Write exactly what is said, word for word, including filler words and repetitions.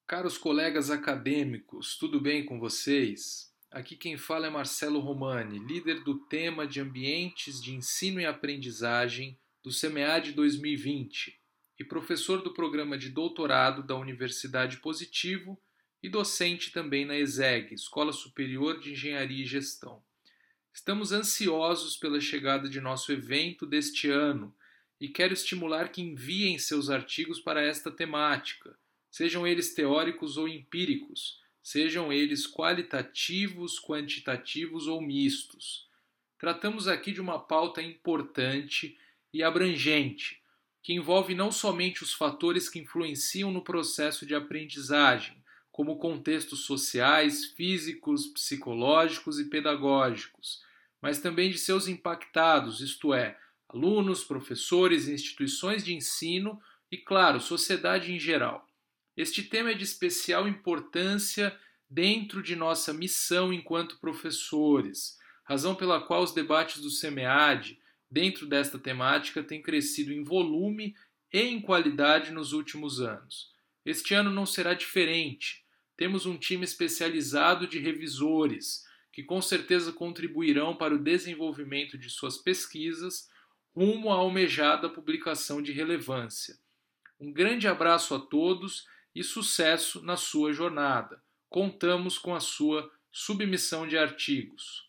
Caros colegas acadêmicos, tudo bem com vocês? Aqui quem fala é Marcelo Romani, líder do tema de ambientes de ensino e aprendizagem do SEMEAD dois mil e vinte e professor do programa de doutorado da Universidade Positivo e docente também na ESEG, Escola Superior de Engenharia e Gestão. Estamos ansiosos pela chegada de nosso evento deste ano e quero estimular que enviem seus artigos para esta temática, sejam eles teóricos ou empíricos, sejam eles qualitativos, quantitativos ou mistos. Tratamos aqui de uma pauta importante e abrangente, que envolve não somente os fatores que influenciam no processo de aprendizagem, como contextos sociais, físicos, psicológicos e pedagógicos, mas também de seus impactados, isto é, alunos, professores, instituições de ensino e, claro, sociedade em geral. Este tema é de especial importância dentro de nossa missão enquanto professores, razão pela qual os debates do SEMEAD dentro desta temática têm crescido em volume e em qualidade nos últimos anos. Este ano não será diferente. Temos um time especializado de revisores, que com certeza contribuirão para o desenvolvimento de suas pesquisas rumo à almejada publicação de relevância. Um grande abraço a todos e sucesso na sua jornada. Contamos com a sua submissão de artigos.